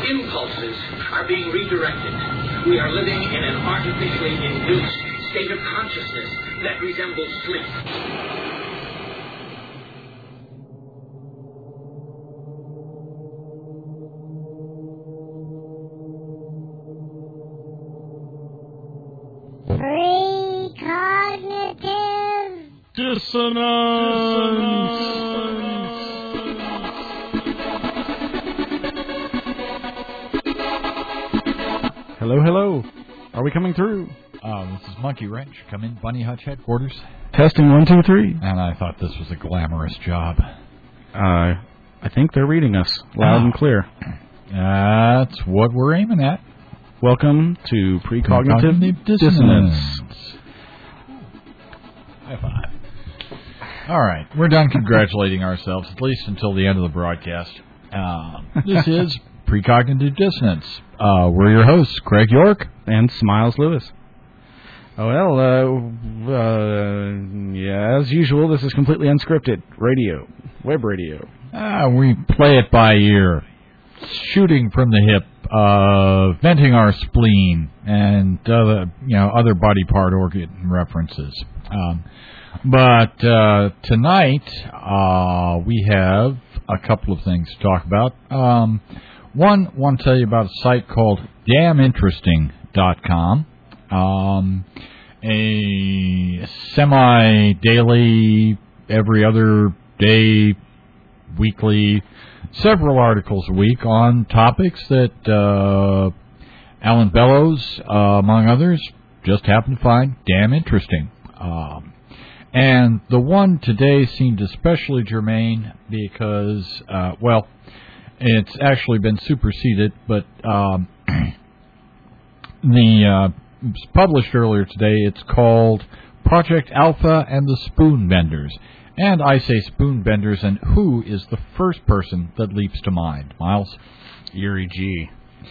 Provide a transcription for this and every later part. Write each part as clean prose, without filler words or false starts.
Impulses are being redirected. We are living in an artificially induced state of consciousness that resembles sleep. Precognitive dissonance. Hello, hello. Are we coming through? This is Monkey Wrench. Come in, Bunny Hutch headquarters. Testing 1, 2, 3. And I thought this was a glamorous job. I think they're reading us loud and clear. That's what we're aiming at. Welcome to Precognitive Dissonance. High five. All right, we're done congratulating ourselves, at least until the end of the broadcast. This is Precognitive Dissonance. We're your hosts, Craig York and Smiles Lewis. Yeah, as usual, this is completely unscripted radio, web radio. We play it by ear, shooting from the hip, venting our spleen, and other body part organ references. But tonight we have a couple of things to talk about. One, I want to tell you about a site called DamnInteresting.com, a semi-daily, every other day, weekly, several articles a week on topics that Alan Bellows, among others, just happened to find damn interesting. And the one today seemed especially germane because, it's actually been superseded, but it was published earlier today. It's called Project Alpha and the Spoonbenders. And I say spoonbenders, and who is the first person that leaps to mind? Miles? Yuri G.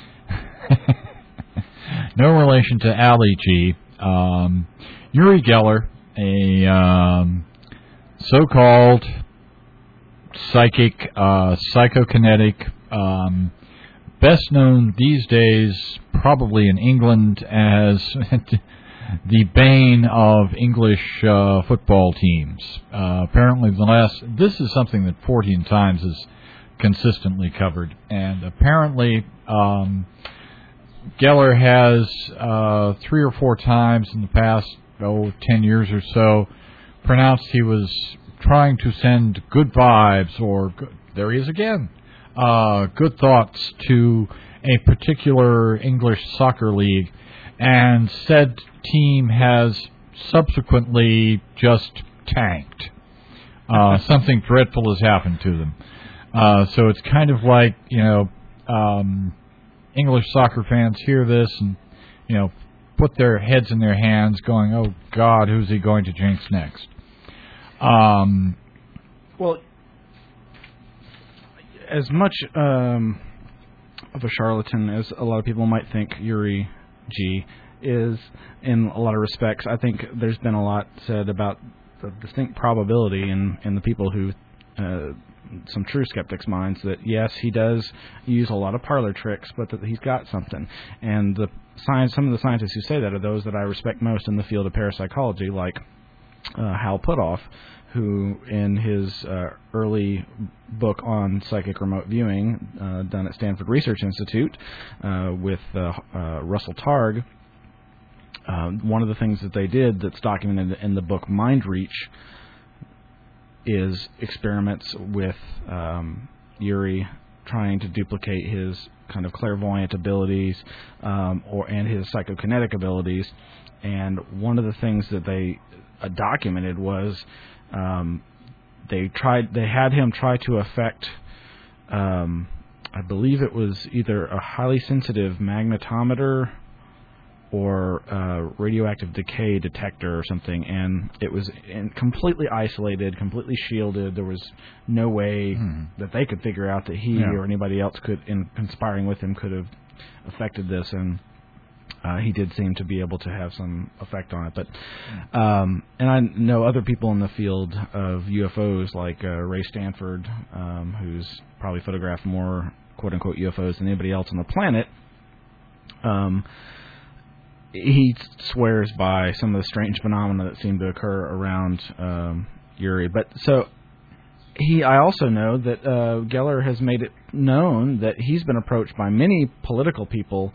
No relation to Ali G. Uri Geller, a so-called psychic, psychokinetic, best known these days probably in England as the bane of English football teams. Apparently this is something that 14 Times has consistently covered, and apparently Geller has 3 or 4 times in the past 10 years or so pronounced he was trying to send good vibes, or there he is again, good thoughts to a particular English soccer league, and said team has subsequently just tanked. Something dreadful has happened to them. So it's kind of like, English soccer fans hear this and, put their heads in their hands going, oh, God, who's he going to jinx next? Well, as much of a charlatan as a lot of people might think Yuri G is in a lot of respects, I think there's been a lot said about the distinct probability in the people who, some true skeptics' minds, that yes, he does use a lot of parlor tricks, but that he's got something. And some of the scientists who say that are those that I respect most in the field of parapsychology, like Hal Puthoff, who in his early book on psychic remote viewing, done at Stanford Research Institute with Russell Targ, one of the things that they did that's documented in the book Mind Reach is experiments with Yuri trying to duplicate his kind of clairvoyant abilities and his psychokinetic abilities. And one of the things that they documented was they had him try to affect, I believe it was either a highly sensitive magnetometer or a radioactive decay detector or something, and it was completely isolated, completely shielded. There was no way that they could figure out that he or anybody else could, in conspiring with him, could have affected this, and he did seem to be able to have some effect on it. But and I know other people in the field of UFOs, like Ray Stanford, who's probably photographed more quote-unquote UFOs than anybody else on the planet. He swears by some of the strange phenomena that seem to occur around Uri. But so I also know that Geller has made it known that he's been approached by many political people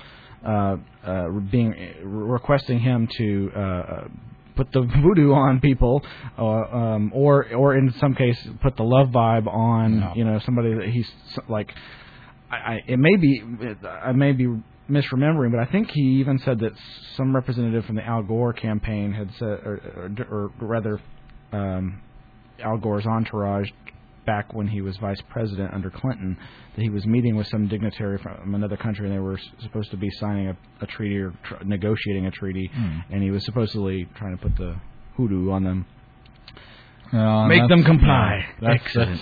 requesting him to put the voodoo on people, or in some case put the love vibe on somebody that he's like. I may be misremembering, but I think he even said that some representative from the Al Gore campaign had said, or rather, Al Gore's entourage back when he was vice president under Clinton, that he was meeting with some dignitary from another country, and they were supposed to be signing a treaty or negotiating a treaty, and he was supposedly trying to put the hoodoo on them. Make them comply. Excellent.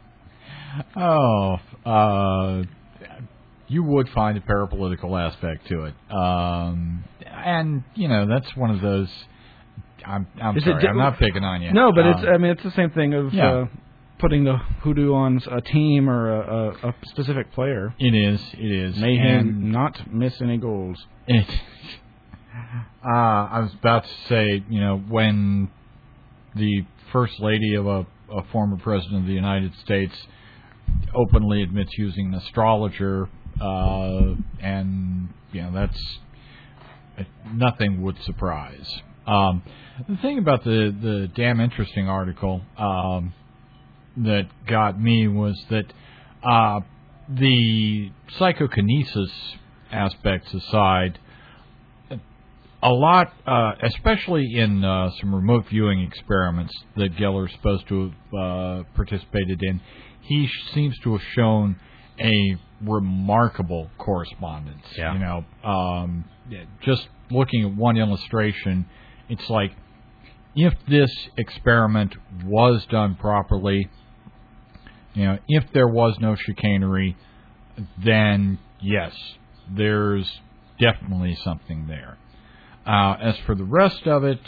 You would find a parapolitical aspect to it, and that's one of those. I'm sorry, I'm not picking on you. No, but it's the same thing of putting the hoodoo on a team or a specific player. It is. May him not miss any goals. I was about to say, when the first lady of a former president of the United States openly admits using an astrologer, and that's nothing would surprise. The thing about the damn interesting article that got me was that the psychokinesis aspects aside, a lot, especially in some remote viewing experiments that Geller's supposed to have participated in, he seems to have shown a remarkable correspondence. Yeah. Just looking at one illustration, it's like if this experiment was done properly, if there was no chicanery, then yes, there's definitely something there. As for the rest of it,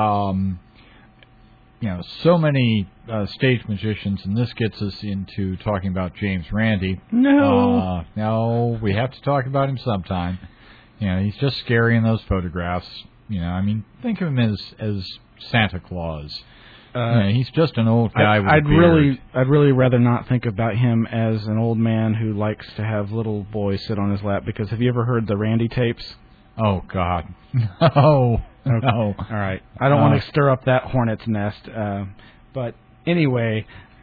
so many stage magicians, and this gets us into talking about James Randi. No, we have to talk about him sometime. He's just scary in those photographs. Think of him as Santa Claus. He's just an old guy with a beard. I'd really rather not think about him as an old man who likes to have little boys sit on his lap, because have you ever heard the Randy tapes? Oh, God. No. Okay. No. All right. I don't want to stir up that hornet's nest. But anyway.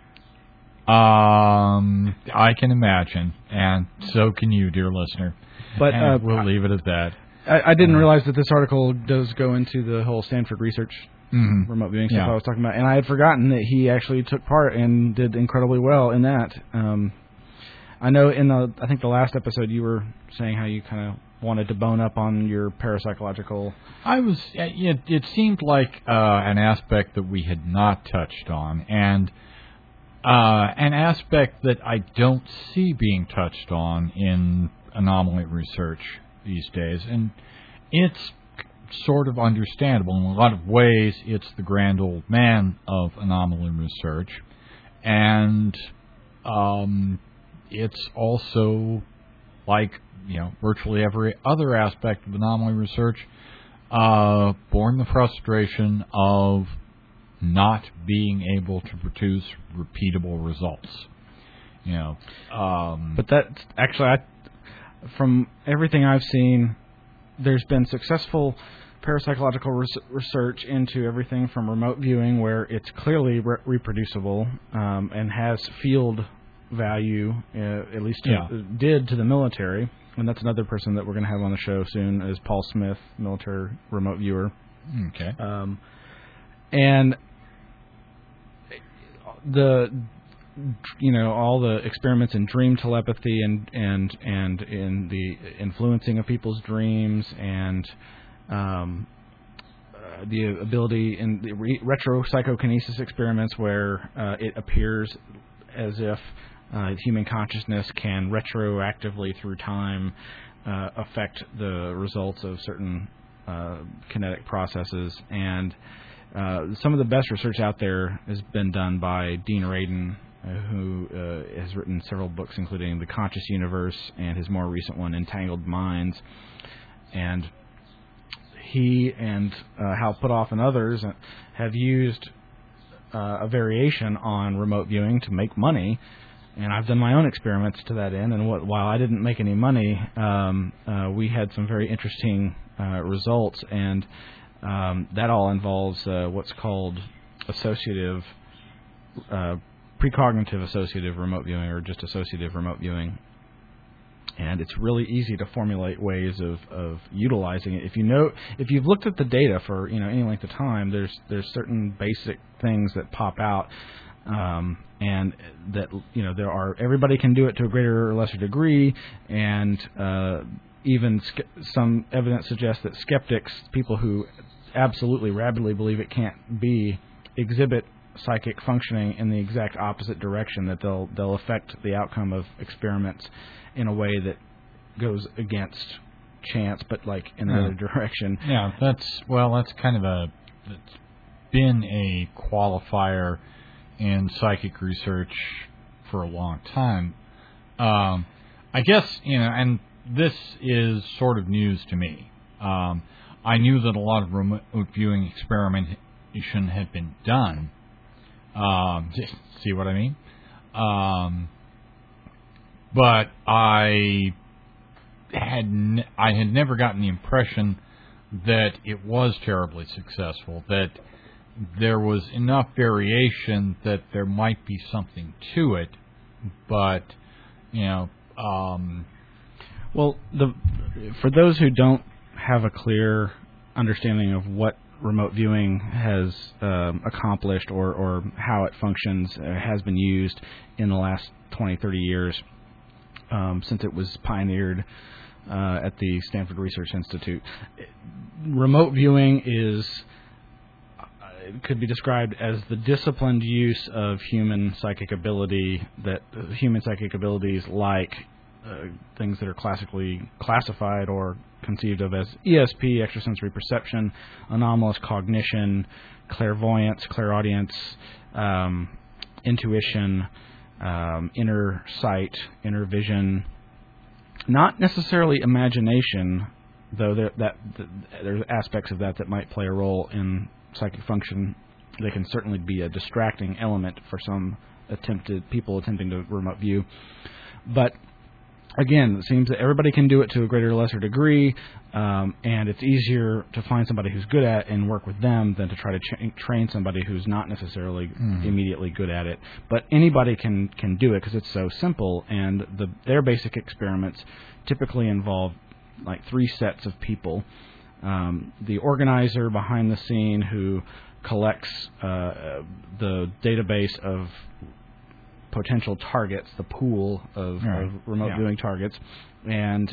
I can imagine, and so can you, dear listener. But we'll leave it at that. I didn't realize that this article does go into the whole Stanford research remote viewing stuff I was talking about, and I had forgotten that he actually took part and did incredibly well in that. I know I think the last episode you were saying how you kind of wanted to bone up on your parapsychological. It seemed like an aspect that we had not touched on, and an aspect that I don't see being touched on in anomaly research these days, and it's sort of understandable. In a lot of ways, it's the grand old man of anomaly research, and it's also like virtually every other aspect of anomaly research, born the frustration of not being able to produce repeatable results. But that's actually, from everything I've seen, there's been successful parapsychological research into everything from remote viewing, where it's clearly reproducible and has field value, at least did to the military. And that's another person that we're going to have on the show soon, is Paul Smith, military remote viewer. Okay. And all the experiments in dream telepathy and in the influencing of people's dreams, and the ability in the retro psychokinesis experiments, where it appears as if human consciousness can retroactively through time affect the results of certain kinetic processes. And some of the best research out there has been done by Dean Radin who has written several books, including The Conscious Universe and his more recent one, Entangled Minds. And he and Hal Puthoff and others have used a variation on remote viewing to make money. And I've done my own experiments to that end. And while I didn't make any money, we had some very interesting results. And that all involves what's called associative, precognitive associative remote viewing, or just associative remote viewing. And it's really easy to formulate ways of utilizing it. If you've looked at the data for any length of time, there's certain basic things that pop out, and that everybody can do it to a greater or lesser degree, and even some evidence suggests that skeptics, people who absolutely rabidly believe it can't be, exhibit psychic functioning in the exact opposite direction, that they'll affect the outcome of experiments in a way that goes against chance, but like in the other direction. Yeah, that's kind of it's been a qualifier in psychic research for a long time. I guess, and this is sort of news to me. I knew that a lot of remote viewing experimentation had been done. See what I mean? But I had never gotten the impression that it was terribly successful, that there was enough variation that there might be something to it, but, Well, for those who don't have a clear understanding of what remote viewing has accomplished or how it functions, has been used in the last 20, 30 years, since it was pioneered at the Stanford Research Institute. Remote viewing could be described as the disciplined use of human psychic ability, that human psychic abilities like things that are classically classified or conceived of as ESP, extrasensory perception, anomalous cognition, clairvoyance, clairaudience, intuition, inner sight, inner vision. Not necessarily imagination, though there's aspects of that might play a role in psychic function. They can certainly be a distracting element for some people attempting to remote view. But again, it seems that everybody can do it to a greater or lesser degree, and it's easier to find somebody who's good at it and work with them than to try to train somebody who's not necessarily immediately good at it. But anybody can do it because it's so simple, and their basic experiments typically involve like 3 sets of people. The organizer behind the scene who collects the database of potential targets, the pool of remote viewing targets, and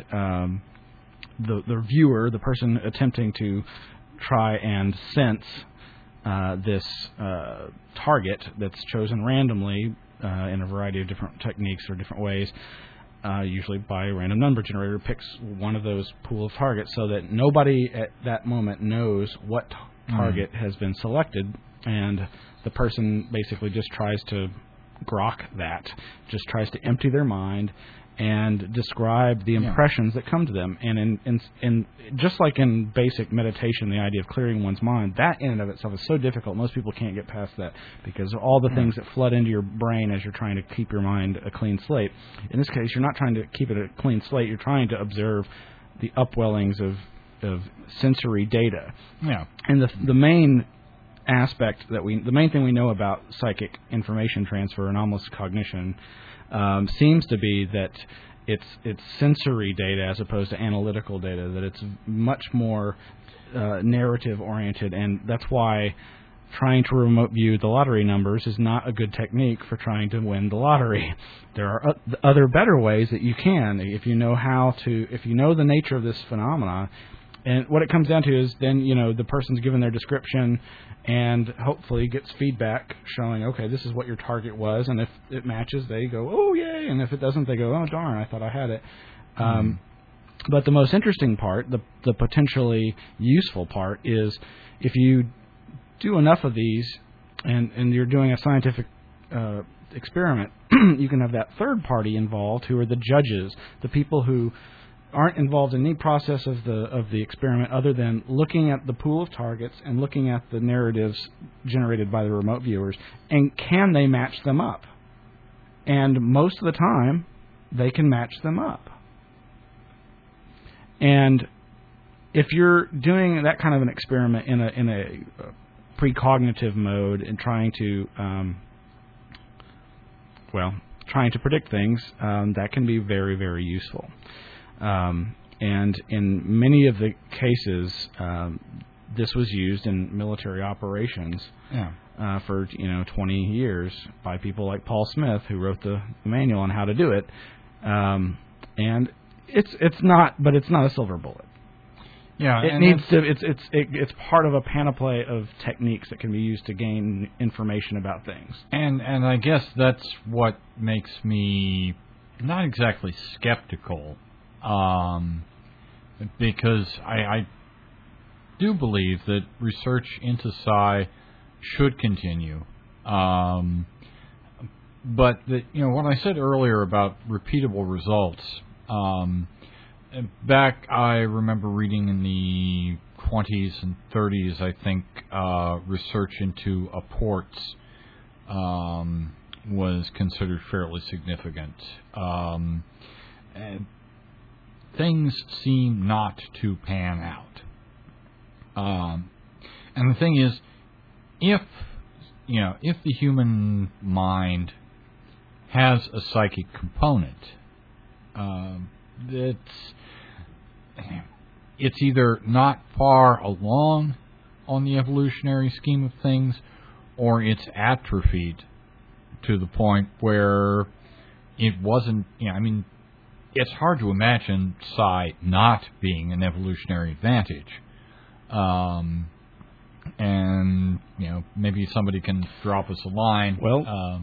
the viewer, the person attempting to try and sense this target that's chosen randomly in a variety of different techniques or different ways, usually by a random number generator, picks one of those pool of targets so that nobody at that moment knows what target has been selected, and the person basically just tries to grok that, just tries to empty their mind and describe the impressions that come to them. And in just like in basic meditation, the idea of clearing one's mind, that in and of itself is so difficult. Most people can't get past that because of all the things that flood into your brain as you're trying to keep your mind a clean slate. In this case, you're not trying to keep it a clean slate. You're trying to observe the upwellings of sensory data. Yeah. And the main aspect the main thing we know about psychic information transfer, anomalous cognition, seems to be that it's sensory data as opposed to analytical data, that it's much more narrative oriented, and that's why trying to remote view the lottery numbers is not a good technique for trying to win the lottery. There are other better ways that you can, if you know the nature of this phenomena. And what it comes down to is then, the person's given their description and hopefully gets feedback showing, okay, this is what your target was, and if it matches, they go, oh, yay, and if it doesn't, they go, oh, darn, I thought I had it. But the most interesting part, the potentially useful part, is if you do enough of these and you're doing a scientific experiment, you can have that third party involved, who are the judges, the people who aren't involved in any process of the experiment other than looking at the pool of targets and looking at the narratives generated by the remote viewers, and can they match them up? And most of the time, they can match them up. And if you're doing that kind of an experiment in a precognitive mode and trying to predict things, that can be very, very useful. And in many of the cases, this was used in military operations for 20 years by people like Paul Smith, who wrote the manual on how to do it. And it's not a silver bullet. Yeah, it's part of a panoply of techniques that can be used to gain information about things. And I guess that's what makes me not exactly skeptical, because I do believe that research into psi should continue. But what I said earlier about repeatable results. Back, I remember reading in the 20s and 30s, I think, research into apports was considered fairly significant. And things seem not to pan out. And the thing is, if the human mind has a psychic component, it's either not far along on the evolutionary scheme of things, or it's atrophied to the point where it wasn't. It's hard to imagine psi not being an evolutionary advantage. And maybe somebody can drop us a line. Well,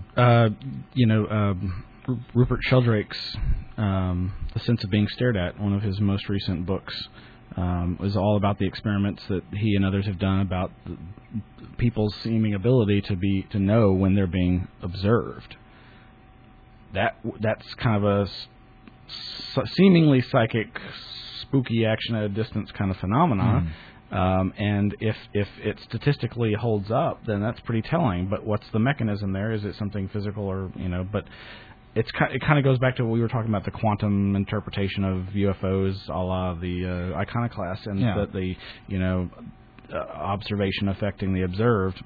Rupert Sheldrake's The Sense of Being Stared At, one of his most recent books, was all about the experiments that he and others have done about people's seeming ability to know when they're being observed. That's kind of a seemingly psychic, spooky action at a distance kind of phenomenon. And if it statistically holds up, then that's pretty telling. But what's the mechanism there? Is it something physical or, But it kind of goes back to what we were talking about, the quantum interpretation of UFOs, a la the iconoclast, and the observation affecting the observed.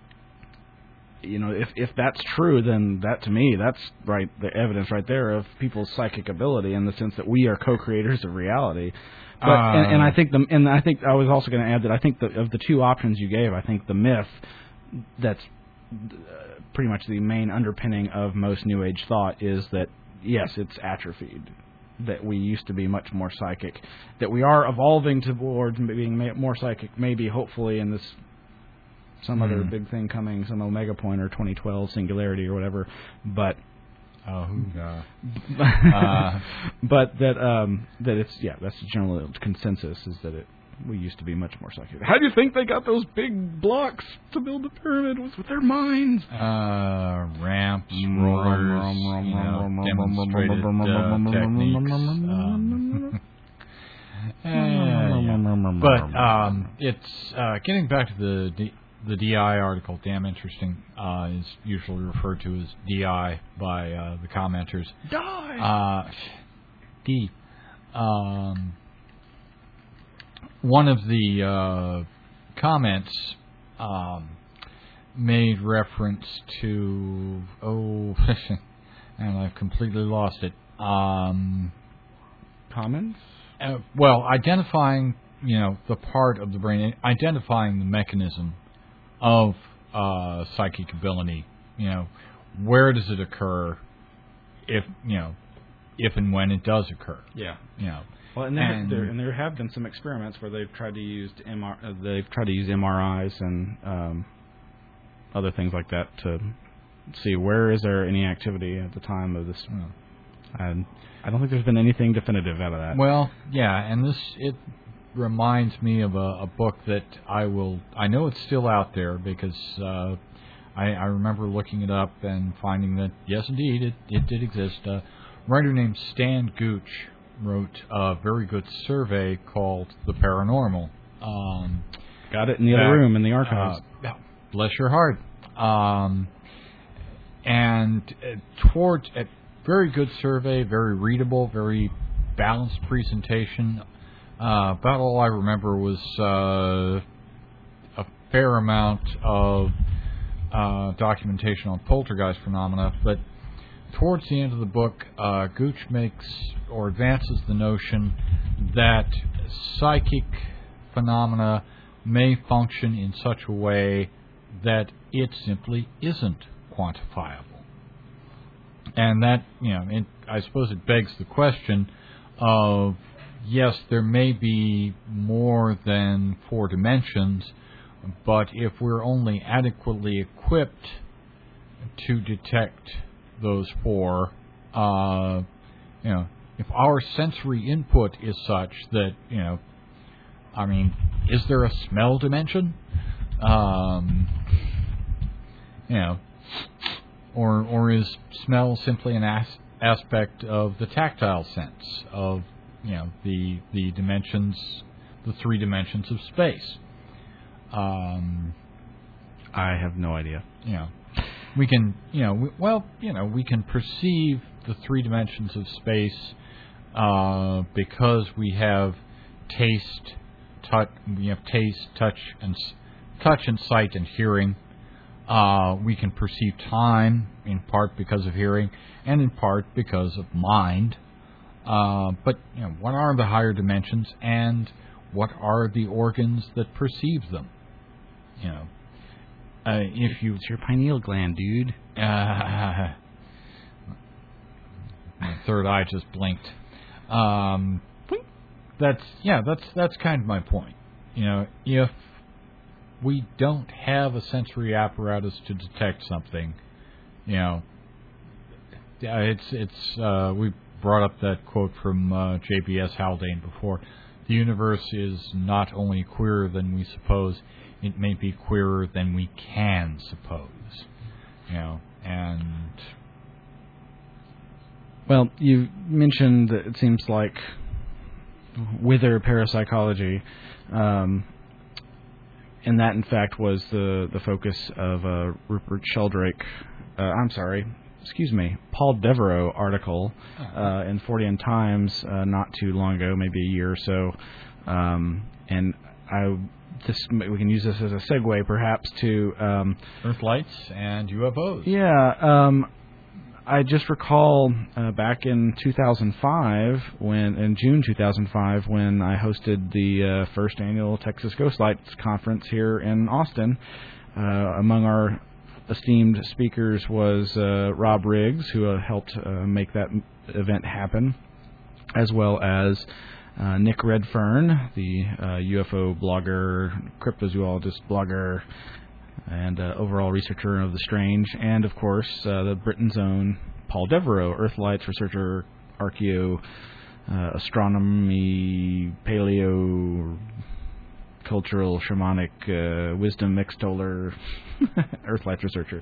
If that's true, then that, to me, that's right, the evidence right there of people's psychic ability, in the sense that we are co-creators of reality. But I think I was also going to add that I think of the two options you gave, I think the myth that's pretty much the main underpinning of most New Age thought is that, yes, it's atrophied, that we used to be much more psychic, that we are evolving towards being more psychic, maybe, hopefully, in this some other big thing coming, some omega point or 2012 singularity or whatever, but but that it's that's the general consensus, is that we used to be much more psychic. How do you think they got those big blocks to build the pyramid? Was with their minds? Ramps, rollers, demonstrated techniques. But it's getting back to the DI article, damn interesting, is usually referred to as DI by the commenters. D. One of the comments made reference to, and I've completely lost it. Comments? Well, identifying, the part of the brain, identifying the mechanism of psychic ability. Where does it occur? If and when it does occur. Yeah. Well, and there have been some experiments where they've tried to use MRIs and other things like that to see where is there any activity at the time of this. And I don't think there's been anything definitive out of that. Well, yeah, and it reminds me of a book that I know it's still out there because I remember looking it up and finding that, yes, indeed, it did exist. A writer named Stan Gooch wrote a very good survey called The Paranormal. Got it in the other room in the archives. Bless your heart. Towards a very good survey, very readable, very balanced presentation. About all I remember was a fair amount of documentation on poltergeist phenomena, but towards the end of the book, Gooch makes or advances the notion that psychic phenomena may function in such a way that it simply isn't quantifiable. And that, I suppose it begs the question of, yes, there may be more than 4 dimensions, but if we're only adequately equipped to detect those 4, if our sensory input is such that, is there a smell dimension? Or is smell simply an aspect of the tactile sense of, the dimensions, the 3 dimensions of space? I have no idea. We can, we can perceive the 3 dimensions of space because we have taste, touch, and sight and hearing. We can perceive time in part because of hearing, and in part because of mind. But what are the higher dimensions, and what are the organs that perceive them? It's your pineal gland, dude. My third eye just blinked. That's kind of my point. If we don't have a sensory apparatus to detect something, we brought up that quote from J.B.S. Haldane before. The universe is not only queerer than we suppose, it may be queerer than we can suppose. And... Well, you mentioned that it seems like wither parapsychology, and that in fact was the focus of Rupert Sheldrake, Paul Devereaux article in Fortean Times not too long ago, maybe a year or so, and we can use this as a segue perhaps to Earthlights and UFOs. Yeah, I just recall back in 2005, in June 2005, when I hosted the first annual Texas Ghostlights Conference here in Austin. Among our esteemed speakers was Rob Riggs, who helped make that event happen, as well as Nick Redfern, the UFO blogger, cryptozoologist blogger, and overall researcher of the strange, and of course the Britain's own Paul Devereaux, Earthlights researcher, archaeo, astronomy, paleo, cultural, shamanic, wisdom extoller, Earthlights researcher.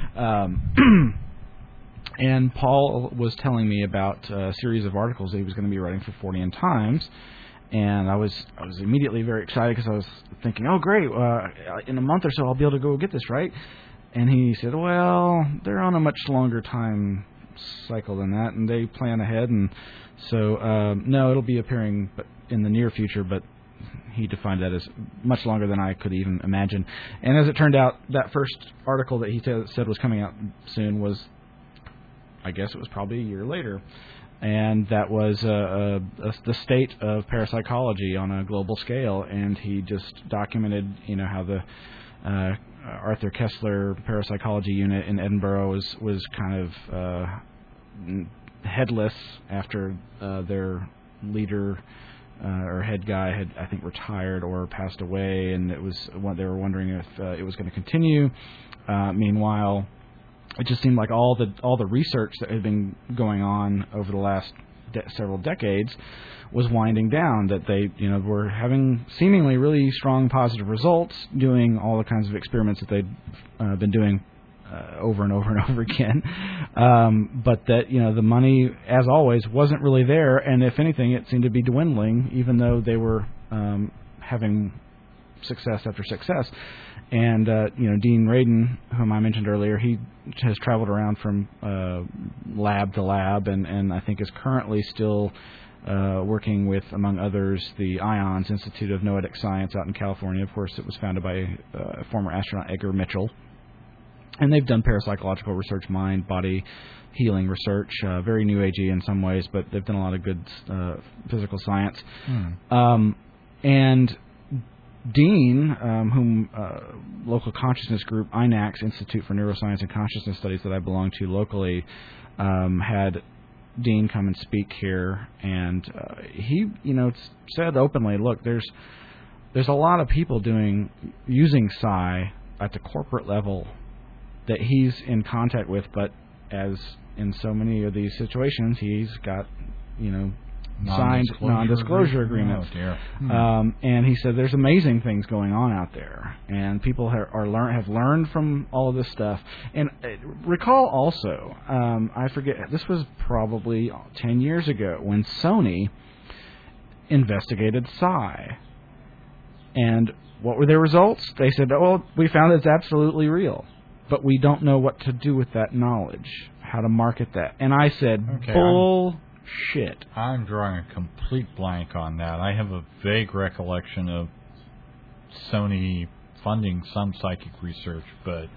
And Paul was telling me about a series of articles that he was going to be writing for Fortean Times. And I was immediately very excited because I was thinking, oh, great, in a month or so I'll be able to go get this, right? And he said, well, they're on a much longer time cycle than that, and they plan ahead. And so, no, it'll be appearing in the near future, but he defined that as much longer than I could even imagine. And as it turned out, that first article that he said was coming out soon was, I guess it was probably a year later. And that was the state of parapsychology on a global scale, and he just documented, how the Arthur Kessler Parapsychology Unit in Edinburgh was kind of headless after their leader or head guy had, I think, retired or passed away, and they were wondering if it was going to continue. Meanwhile, it just seemed like all the research that had been going on over the last several decades was winding down, that they were having seemingly really strong positive results, doing all the kinds of experiments that they'd been doing over and over and over again. But that, the money, as always, wasn't really there, and if anything, it seemed to be dwindling, even though they were having success after success. And Dean Radin, whom I mentioned earlier, he has traveled around from lab to lab, and I think is currently still working with, among others, the IONS Institute of Noetic Science out in California. Of course, it was founded by former astronaut Edgar Mitchell. And they've done parapsychological research, mind, body healing research, very new agey in some ways, but they've done a lot of good physical science. And Dean, whom local consciousness group, INACS, Institute for Neuroscience and Consciousness Studies, that I belong to locally, had Dean come and speak here, and he, said openly, look, there's a lot of people using psi at the corporate level that he's in contact with, but as in so many of these situations, he's got, signed non-disclosure agreements. And he said there's amazing things going on out there, and people have learned from all of this stuff. And recall also, I forget, this was probably 10 years ago when Sony investigated psi. And what were their results? They said, we found it's absolutely real, but we don't know what to do with that knowledge, how to market that. And I said, bullshit. I'm drawing a complete blank on that. I have a vague recollection of Sony funding some psychic research, but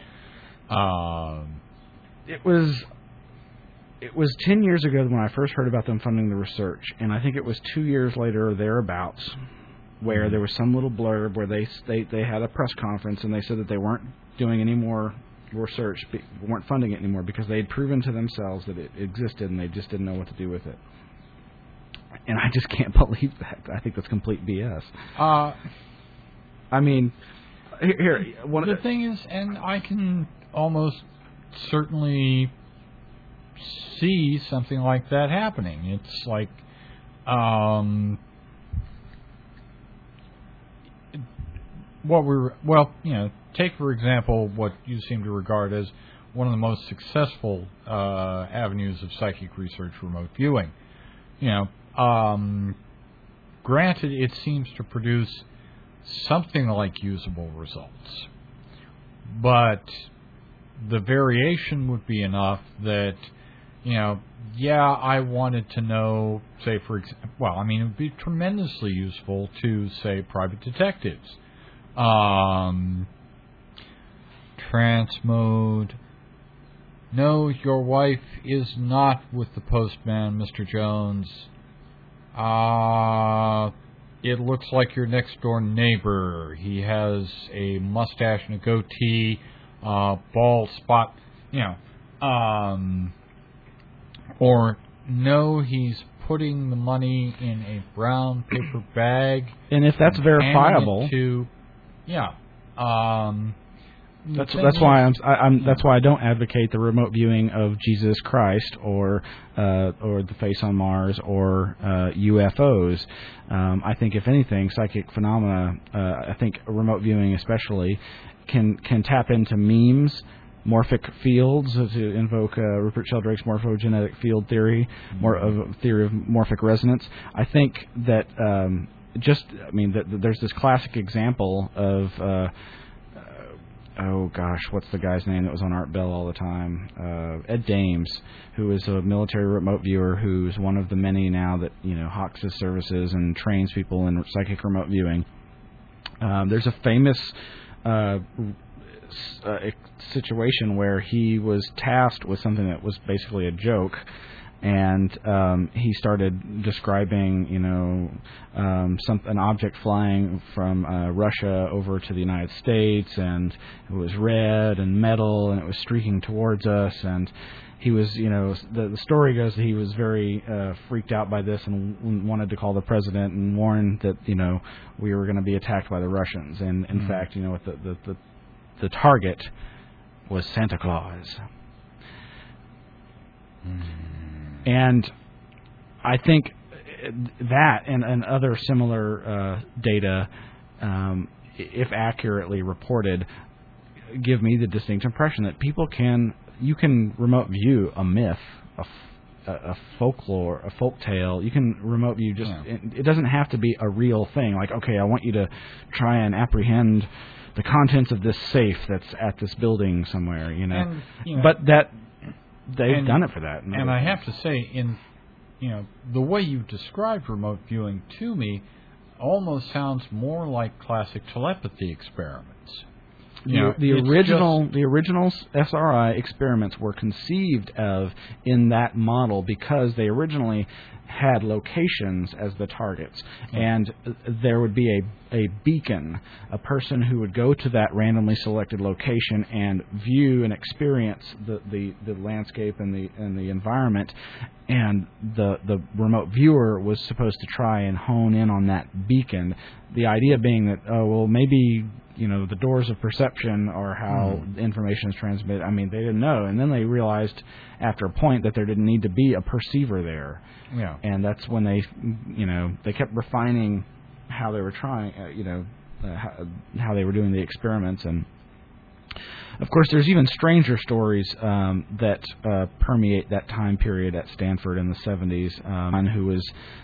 it was 10 years ago when I first heard about them funding the research, and I think it was 2 years later or thereabouts where there was some little blurb where they had a press conference and they said that they weren't doing any more research, weren't funding it anymore because they had proven to themselves that it existed and they just didn't know what to do with it. And I just can't believe that. I think that's complete BS. I mean, the thing is, and I can almost certainly see something like that happening. It's like, take, for example, what you seem to regard as one of the most successful avenues of psychic research, remote viewing. Granted, it seems to produce something like usable results, but the variation would be enough that, I wanted to know, say, it would be tremendously useful to, say, private detectives. Transmode. No, your wife is not with the postman, Mr. Jones. It looks like your next door neighbor. He has a mustache and a goatee, bald spot, or no, he's putting the money in a brown paper bag. And if that's verifiable, that's why that's why I don't advocate the remote viewing of Jesus Christ or the face on Mars or UFOs. I think if anything, psychic phenomena, I think remote viewing especially can tap into memes, morphic fields, to invoke Rupert Sheldrake's morphogenetic field theory, theory of morphic resonance. I think that there's this classic example of what's the guy's name that was on Art Bell all the time? Ed Dames, who is a military remote viewer who's one of the many now that hawks his services and trains people in psychic remote viewing. There's a famous situation where he was tasked with something that was basically a joke, and he started describing, an object flying from Russia over to the United States, and it was red and metal, and it was streaking towards us, and he was, the story goes that he was very freaked out by this and wanted to call the president and warn that, we were going to be attacked by the Russians, and in fact, the target was Santa Claus. And I think that and other similar data, if accurately reported, give me the distinct impression that you can remote view a myth, a folklore, a folk tale. You can remote view just. Yeah. It doesn't have to be a real thing. Like, okay, I want you to try and apprehend the contents of this safe that's at this building somewhere. And, but that they've done it for that. And I have to say, the way you described remote viewing to me almost sounds more like classic telepathy experiments. The original SRI experiments were conceived of in that model because they originally had locations as the targets, and there would be a beacon, a person who would go to that randomly selected location and view and experience the landscape and the environment, and the remote viewer was supposed to try and hone in on that beacon. The idea being that maybe the doors of perception are how information is transmitted. I mean, they didn't know, and then they realized after a point that there didn't need to be a perceiver there. Yeah. And that's when they kept refining how they were trying, how they were doing the experiments. And of course, there's even stranger stories that permeate that time period at Stanford in the 70s. One who was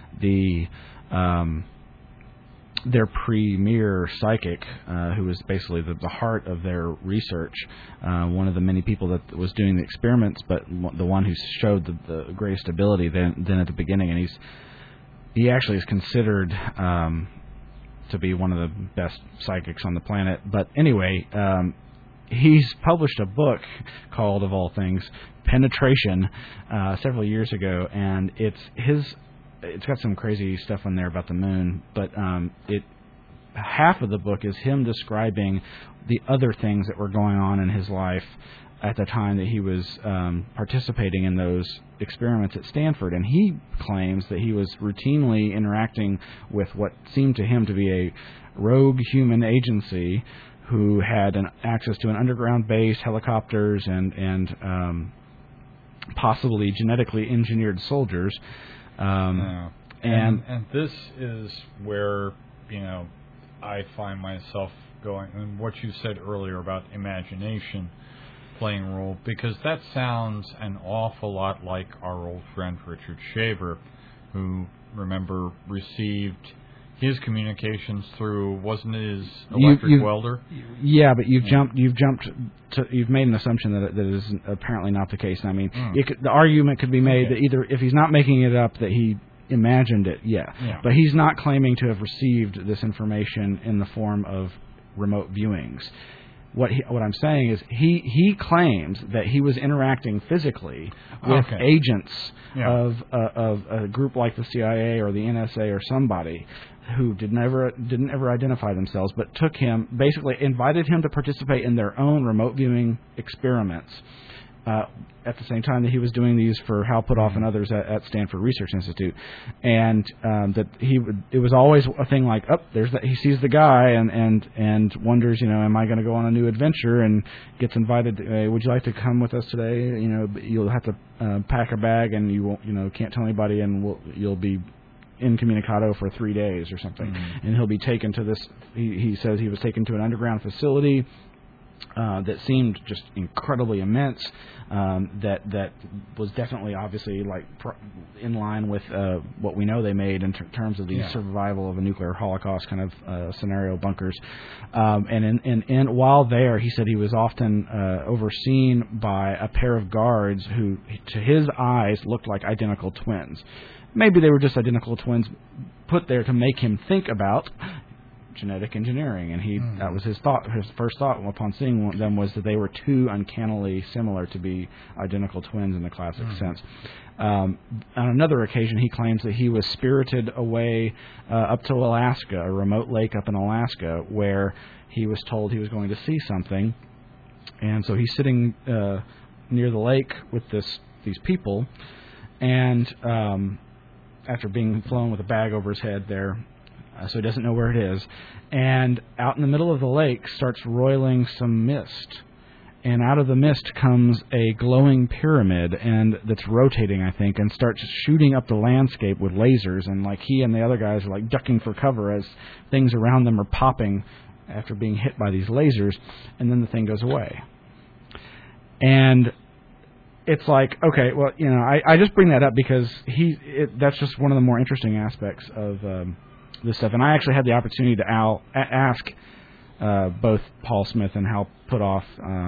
their premier psychic, who was basically the heart of their research, one of the many people that was doing the experiments, but the one who showed the greatest ability then at the beginning, and he actually is considered to be one of the best psychics on the planet. But anyway, he's published a book called, of all things, Penetration, several years ago, and it's got some crazy stuff in there about the moon, but half of the book is him describing the other things that were going on in his life at the time that he was participating in those experiments at Stanford. And he claims that he was routinely interacting with what seemed to him to be a rogue human agency who had access to an underground base, helicopters, and possibly genetically engineered soldiers. And this is where I find myself going, and what you said earlier about imagination playing a role, because that sounds an awful lot like our old friend Richard Shaver, who, remember, received his communications through, wasn't it his electric welder? Yeah, but you've made an assumption that is apparently not the case. I mean, the argument could be made that either if he's not making it up, that he imagined it, but he's not claiming to have received this information in the form of remote viewings. What I'm saying is he claims that he was interacting physically with agents of a group like the CIA or the NSA or somebody who didn't ever identify themselves, but basically invited him to participate in their own remote viewing experiments at the same time that he was doing these for Hal Puthoff and others at Stanford Research Institute. And that it was always a thing like, he sees the guy and wonders, am I going to go on a new adventure, and gets invited, would you like to come with us today? You'll have to pack a bag, and you won't, can't tell anybody, and you'll be incommunicado for 3 days or something. And he'll be taken to this, he says he was taken to an underground facility that seemed just incredibly immense, that was definitely, obviously, like in line with what we know they made in terms of the survival of a nuclear holocaust kind of scenario bunkers. And while there, he said he was often overseen by a pair of guards who, to his eyes, looked like identical twins. Maybe they were just identical twins put there to make him think about genetic engineering, and that was his thought. His first thought upon seeing them was that they were too uncannily similar to be identical twins in the classic sense. On another occasion, he claims that he was spirited away up to Alaska, a remote lake up in Alaska, where he was told he was going to see something, and so he's sitting near the lake with these people, and after being flown with a bag over his head there, so he doesn't know where it is, and out in the middle of the lake starts roiling some mist, and out of the mist comes a glowing pyramid, and that's rotating, I think, and starts shooting up the landscape with lasers, and like he and the other guys are like ducking for cover as things around them are popping after being hit by these lasers, and then the thing goes away. And it's like, okay, well, I just bring that up because that's just one of the more interesting aspects of this stuff. And I actually had the opportunity to ask both Paul Smith and Hal Puthoff,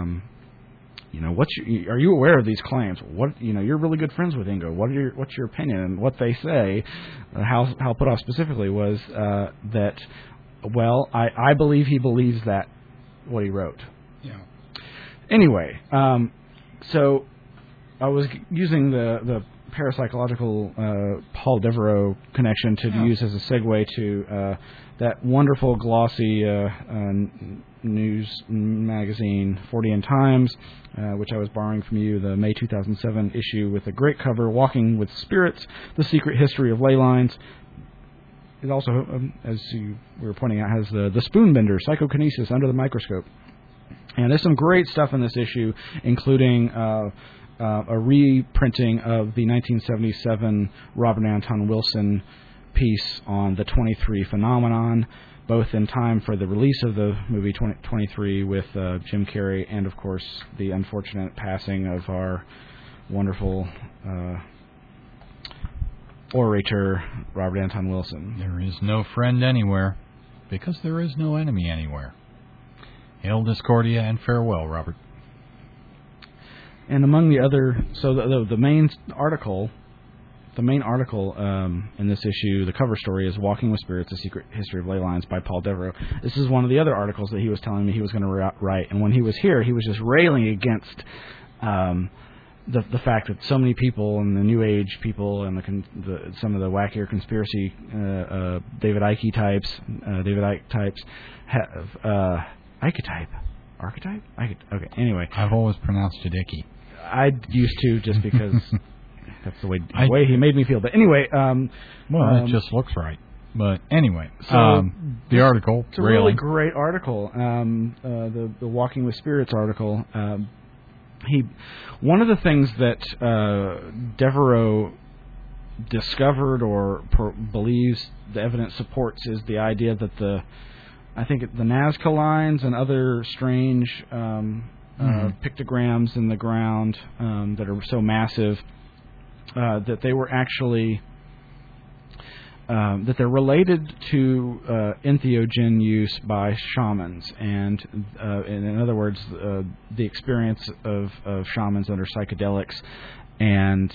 are you aware of these claims? What, you're really good friends with Ingo. What's your opinion? And what they say, Hal Puthoff specifically, was that, well, I believe he believes that what he wrote. Yeah. Anyway, so I was using the parapsychological Paul Devereaux connection to use as a segue to that wonderful glossy news magazine, 40 Times, which I was borrowing from you, the May 2007 issue with a great cover, Walking with Spirits, The Secret History of Ley Lines. It also, as you were pointing out, has the Spoonbender, Psychokinesis Under the Microscope. And there's some great stuff in this issue, including a reprinting of the 1977 Robert Anton Wilson piece on the 23 phenomenon, both in time for the release of the movie 23 with Jim Carrey and, of course, the unfortunate passing of our wonderful orator, Robert Anton Wilson. There is no friend anywhere, because there is no enemy anywhere. Hail Discordia and farewell, Robert. And among the other, so the main article in this issue, the cover story, is Walking with Spirits, A Secret History of Ley Lines by Paul Devereaux. This is one of the other articles that he was telling me he was going to write. And when he was here, he was just railing against the fact that so many people, and the New Age people, and some of the wackier conspiracy David Icke types, have archetype? Okay, anyway. I've always pronounced it Icky. I used to, just because that's the way he made me feel. But anyway, it just looks right. But anyway, so the article, it's a really great article. The Walking with Spirits article. One of the things that Devereaux discovered or believes the evidence supports is the idea that I think the Nazca lines and other strange pictograms in the ground that are so massive that they were actually that they're related to entheogen use by shamans, and in other words, the experience of shamans under psychedelics. And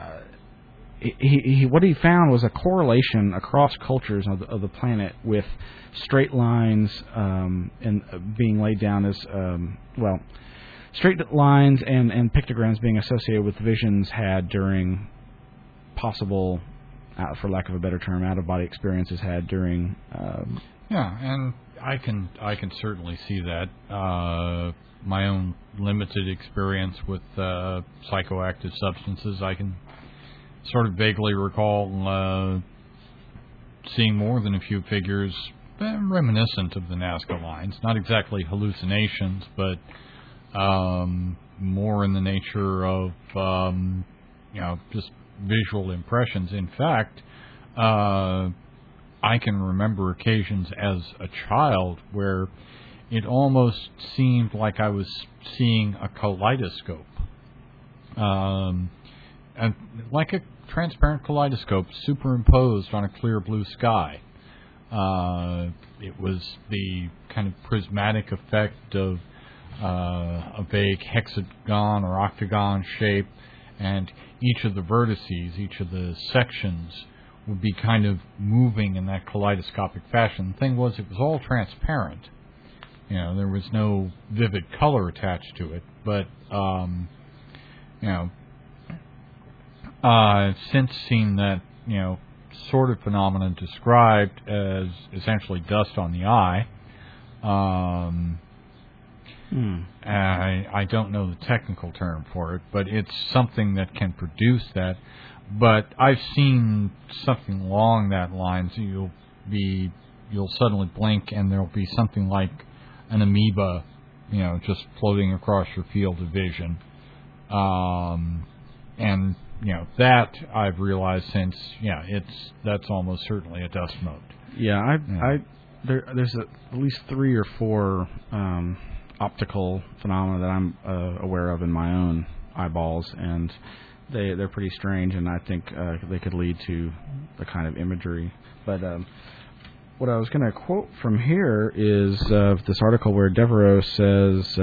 what he found was a correlation across cultures of the planet with straight lines being laid down as straight lines and pictograms being associated with visions had during possible, for lack of a better term, out-of-body experiences had during. And I can certainly see that. My own limited experience with psychoactive substances, I can sort of vaguely recall seeing more than a few figures reminiscent of the Nazca lines. Not exactly hallucinations, but more in the nature of just visual impressions. In fact, I can remember occasions as a child where it almost seemed like I was seeing a kaleidoscope, and like a transparent kaleidoscope superimposed on a clear blue sky. It was the kind of prismatic effect of a vague hexagon or octagon shape, and each of the vertices, each of the sections would be kind of moving in that kaleidoscopic fashion. The thing was, it was all transparent. There was no vivid color attached to it, but I've since seen that sort of phenomenon described as essentially dust on the eye. I don't know the technical term for it, but it's something that can produce that. But I've seen something along that lines. You'll suddenly blink and there'll be something like an amoeba, just floating across your field of vision. And that I've realized since, that's almost certainly a dust mote. Yeah, there's at least 3 or 4 optical phenomena that I'm aware of in my own eyeballs, and they're pretty strange, and I think they could lead to the kind of imagery. But what I was going to quote from here is this article where Devereaux says,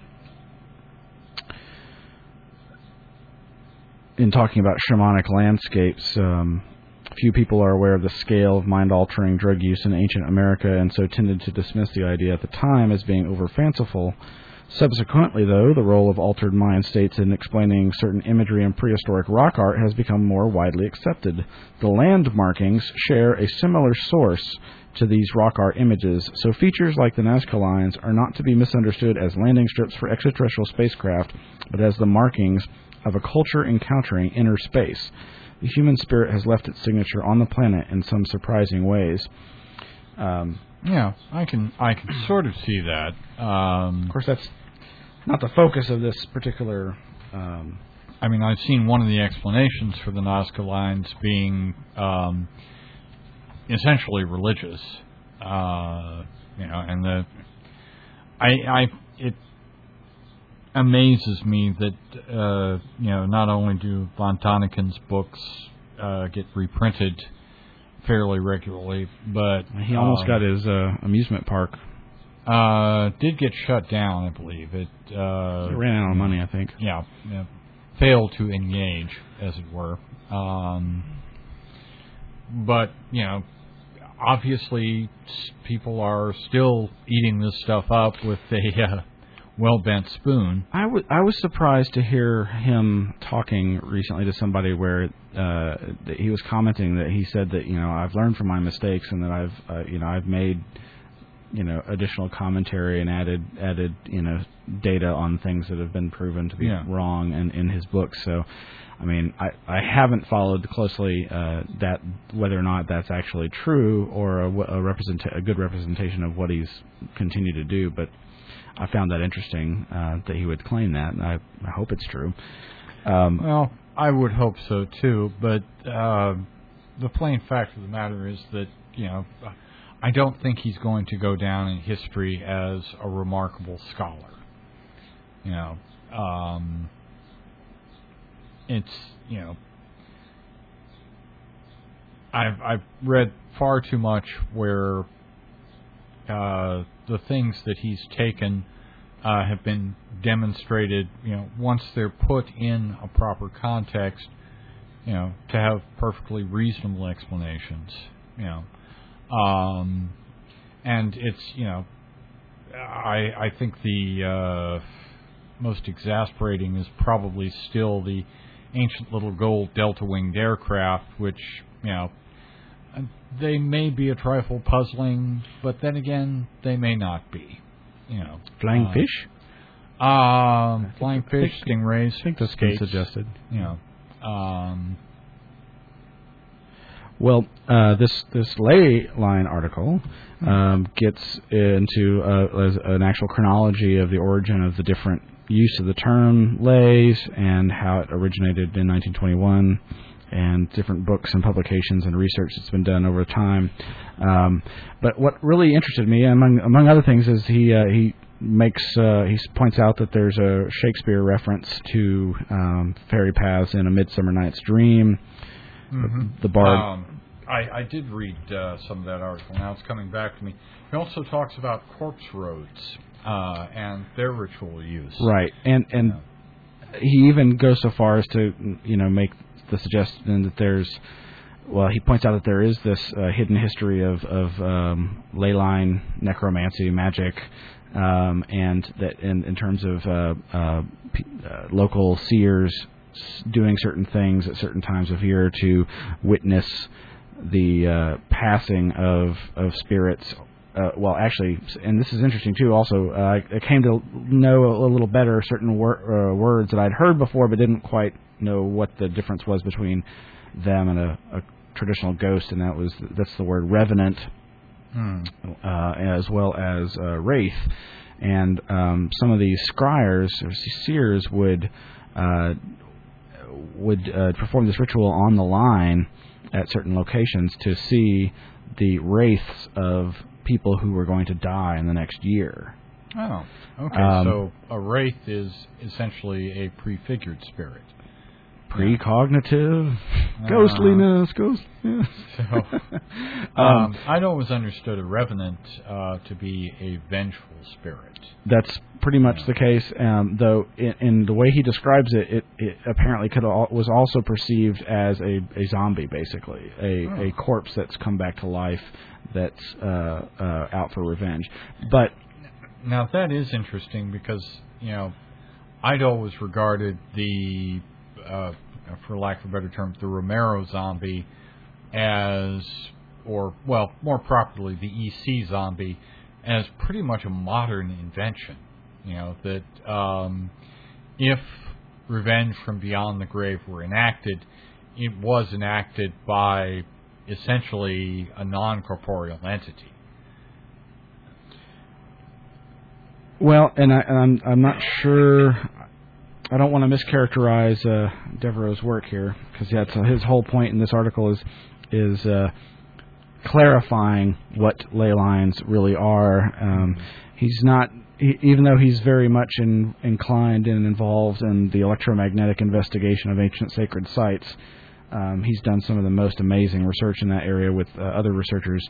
in talking about shamanic landscapes, few people are aware of the scale of mind-altering drug use in ancient America, and so tended to dismiss the idea at the time as being over-fanciful. Subsequently, though, the role of altered mind states in explaining certain imagery in prehistoric rock art has become more widely accepted. The land markings share a similar source to these rock art images, so features like the Nazca lines are not to be misunderstood as landing strips for extraterrestrial spacecraft, but as the markings of a culture encountering inner space. The human spirit has left its signature on the planet in some surprising ways. Yeah, I can sort of see that. Of course, that's not the focus of this particular... I mean, I've seen one of the explanations for the Nazca lines being essentially religious. And it amazes me that not only do von Daniken's books get reprinted fairly regularly, but he almost got his amusement park. Did get shut down, I believe. It ran out of money, I think. Yeah, failed to engage, as it were. But obviously, people are still eating this stuff up with a well-bent spoon. I was surprised to hear him talking recently to somebody where that he was commenting that he said that I've learned from my mistakes and that I've made additional commentary and added data on things that have been proven to be wrong in his book. So I mean, I haven't followed closely that whether or not that's actually true or a good representation of what he's continued to do, but I found that interesting that he would claim that, and I hope it's true. Well, I would hope so too, but the plain fact of the matter is that I don't think he's going to go down in history as a remarkable scholar. I've read far too much where the things that he's taken have been demonstrated, once they're put in a proper context, to have perfectly reasonable explanations, and it's, I think the most exasperating is probably still the ancient little gold delta-winged aircraft, which, they may be a trifle puzzling, but then again, they may not be. Flying fish? Flying fish, stingrays. I think that's been suggested. Well, this ley line article gets into an actual chronology of the origin of the different use of the term leys and how it originated in 1921. And different books and publications and research that's been done over time. But what really interested me, among other things, is he points out that there's a Shakespeare reference to fairy paths in A Midsummer Night's Dream. Mm-hmm. The bard. I did read some of that article. Now it's coming back to me. He also talks about corpse roads and their ritual use. Right, and he even goes so far as to make the suggestion that he points out that there is this hidden history of ley line necromancy magic, and that in terms of local seers doing certain things at certain times of year to witness the passing of spirits. Actually, and this is interesting too. Also, I came to know a little better certain words that I'd heard before, but didn't quite know what the difference was between them and a traditional ghost, and that's the word revenant, as well as wraith. And some of these scryers or seers would perform this ritual on the line at certain locations to see the wraiths of people who were going to die in the next year. Oh, okay. So a wraith is essentially a prefigured spirit. Precognitive, ghostliness. So, I'd always understood a revenant to be a vengeful spirit. That's pretty much the case, though in the way he describes it, it apparently was also perceived as a zombie, basically, a corpse that's come back to life that's out for revenge. But now that is interesting because, I'd always regarded the for lack of a better term, the Romero zombie more properly, the EC zombie, as pretty much a modern invention. That if Revenge from Beyond the Grave were enacted, it was enacted by essentially a non-corporeal entity. Well, and I'm not sure. I don't want to mischaracterize Devereaux's work here, because his whole point in this article is clarifying what ley lines really are. He's not, even though he's very much inclined and involved in the electromagnetic investigation of ancient sacred sites. He's done some of the most amazing research in that area with other researchers.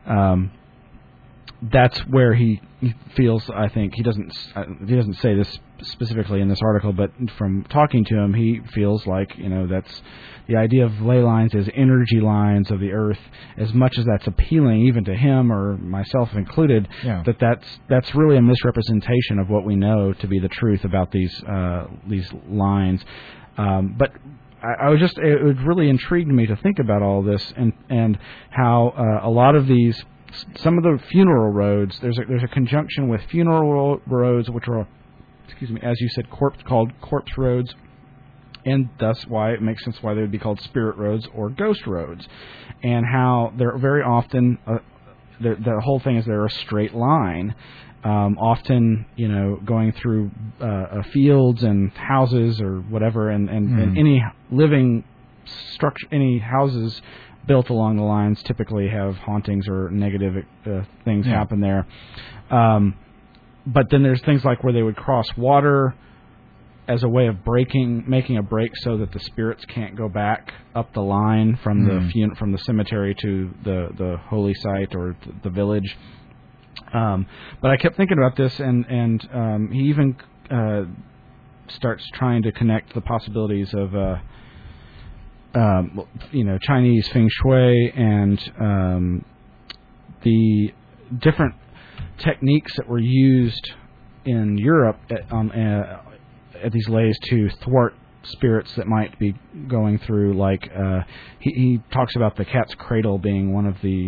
That's where he feels, I think, he doesn't say this specifically in this article, but from talking to him, he feels like, that's the idea of ley lines as energy lines of the earth, as much as that's appealing even to him or myself included, that's really a misrepresentation of what we know to be the truth about these lines. But it really intrigued me to think about all this and how a lot of these, some of the funeral roads, there's a conjunction with funeral roads, which are, as you said, called corpse roads, and thus why it makes sense why they would be called spirit roads or ghost roads, and how they're very often, the whole thing is they're a straight line, often, going through fields and houses or whatever, and any living structure, any houses built along the lines typically have hauntings or negative things happen there. But then there's things like where they would cross water as a way of making a break so that the spirits can't go back up the line from the cemetery to the holy site or the village. But I kept thinking about this, and he even starts trying to connect the possibilities of Chinese feng shui and the different techniques that were used in Europe at these lays to thwart spirits that might be going through. Like he talks about the cat's cradle being one of the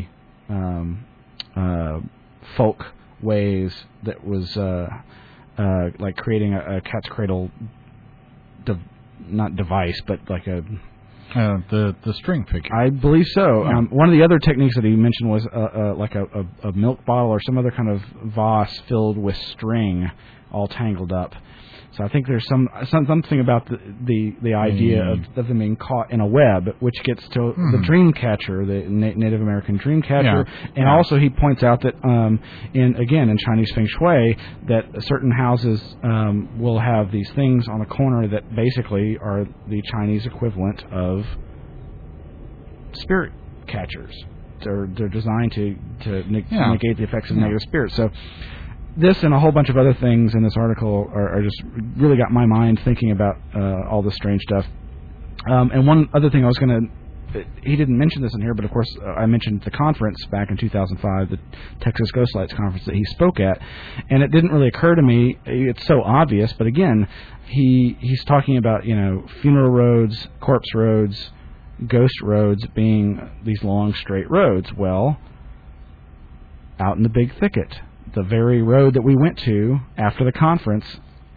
folk ways that was like creating a cat's cradle, not device, but like a the string figure. I believe so. Yeah. One of the other techniques that he mentioned was like a milk bottle or some other kind of vase filled with string, all tangled up. So I think there's something about the idea of them being caught in a web, which gets to the dream catcher, the Native American dream catcher, and also he points out that in Chinese feng shui, that certain houses will have these things on the corner that basically are the Chinese equivalent of spirit catchers. They're designed to negate the effects of negative spirits. So this and a whole bunch of other things in this article are just really got my mind thinking about all this strange stuff. And one other thing I was going to... He didn't mention this in here, but of course I mentioned the conference back in 2005, the Texas Ghostlights conference that he spoke at. And it didn't really occur to me, it's so obvious, but again, he's talking about, funeral roads, corpse roads, ghost roads being these long straight roads. Well, out in the big thicket, the very road that we went to after the conference,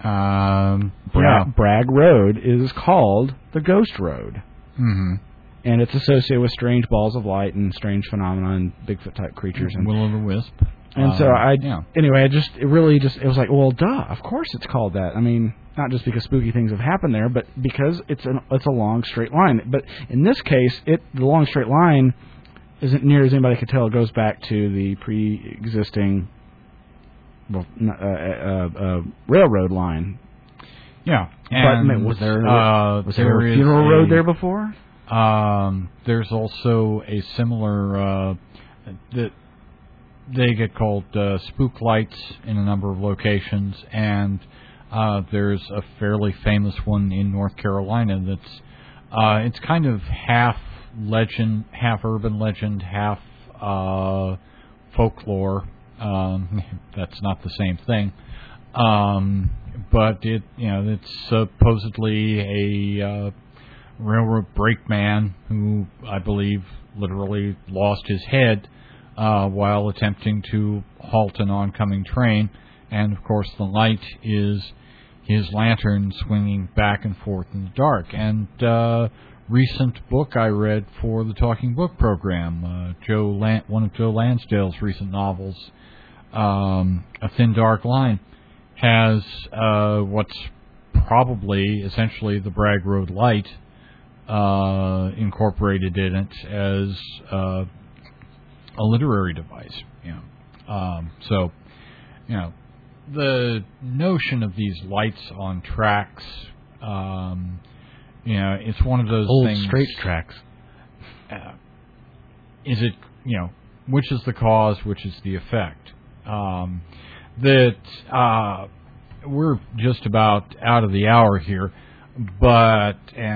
Bragg Road, is called the Ghost Road. Mm-hmm. And it's associated with strange balls of light and strange phenomena and Bigfoot-type creatures. And Will-o'-the-wisp. And so anyway, it was like, well, duh, of course it's called that. I mean, not just because spooky things have happened there, but because it's a long straight line. But in this case, the long straight line as near as anybody could tell, it goes back to the pre-existing railroad line. Yeah. But was there a funeral road there before? There's also a similar that they get called spook lights in a number of locations, and there's a fairly famous one in North Carolina that's it's kind of half legend, half urban legend, half folklore. That's not the same thing. But it's supposedly a railroad brakeman who, I believe, literally lost his head while attempting to halt an oncoming train. And, of course, the light is his lantern swinging back and forth in the dark. And recent book I read for the Talking Book program, one of Joe Lansdale's recent novels, A Thin Dark Line, has what's probably essentially the Bragg Road light incorporated in it as a literary device. So the notion of these lights on tracks, it's one of those old things. Straight tracks. Is it which is the cause, which is the effect? That we're just about out of the hour here, but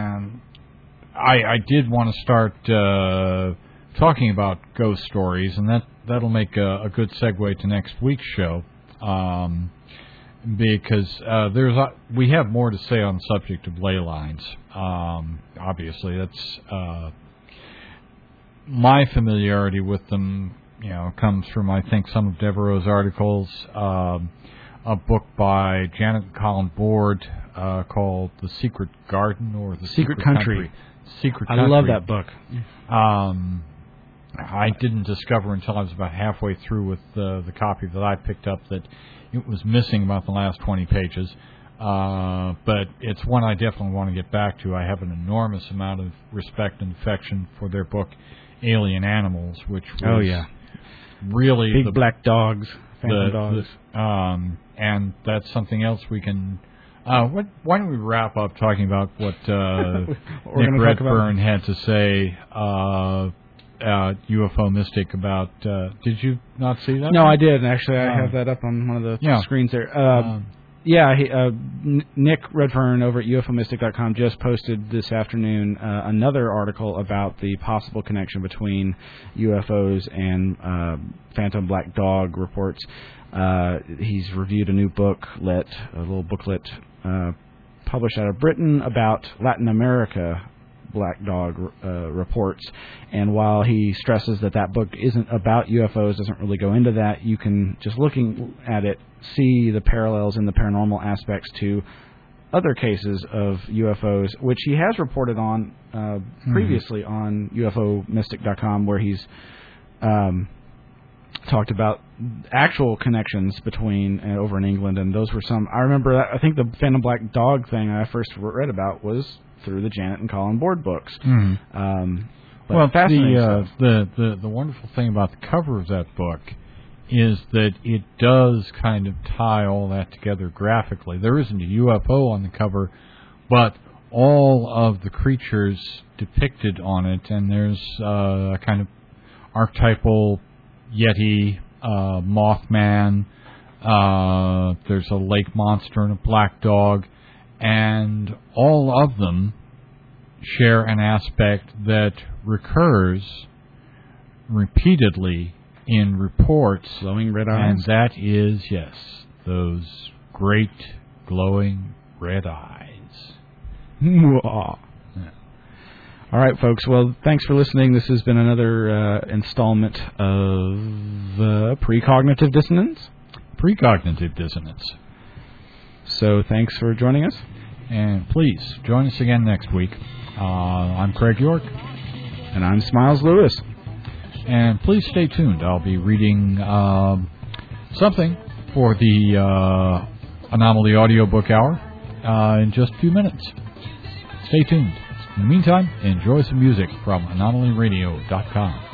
I did want to start talking about ghost stories, and that'll make a good segue to next week's show, because we have more to say on the subject of ley lines. Obviously, that's my familiarity with them. Comes from, I think, some of Devereaux's articles, a book by Janet and Colin Board called The Secret Garden or The Secret Country. Secret Country. I love that book. I didn't discover until I was about halfway through with the copy that I picked up that it was missing about the last 20 pages. But it's one I definitely want to get back to. I have an enormous amount of respect and affection for their book Alien Animals, which was really big black dogs, phantom dogs. And that's something else we can. Why don't we wrap up talking about what Nick Redfern had to say, UFO Mystic, about. Did you not see that? No, I did. Actually, I have that up on one of the screens there. Nick Redfern over at UFOMystic.com just posted this afternoon another article about the possible connection between UFOs and phantom black dog reports. He's reviewed a new booklet, a little booklet published out of Britain about Latin America black dog reports. And while he stresses that book isn't about UFOs, doesn't really go into that, you can, just looking at it, see the parallels in the paranormal aspects to other cases of UFOs, which he has reported on previously on UFOMystic.com, where he's talked about actual connections between over in England, and those were some. I remember that. I think the Phantom Black Dog thing I first read about was through the Janet and Colin Board books. Well, the wonderful thing about the cover of that book is that it does kind of tie all that together graphically. There isn't a UFO on the cover, but all of the creatures depicted on it, and there's a kind of archetypal Yeti, Mothman, there's a lake monster and a black dog, and all of them share an aspect that recurs repeatedly in reports. Glowing red eyes. And that is, yes, those great glowing red eyes. Yeah. All right, folks. Well, thanks for listening. This has been another installment of Precognitive Dissonance. Precognitive Dissonance. So thanks for joining us. And please, join us again next week. I'm Craig York. And I'm Smiles Lewis. And please stay tuned. I'll be reading something for the Anomaly Audiobook Hour in just a few minutes. Stay tuned. In the meantime, enjoy some music from AnomalyRadio.com.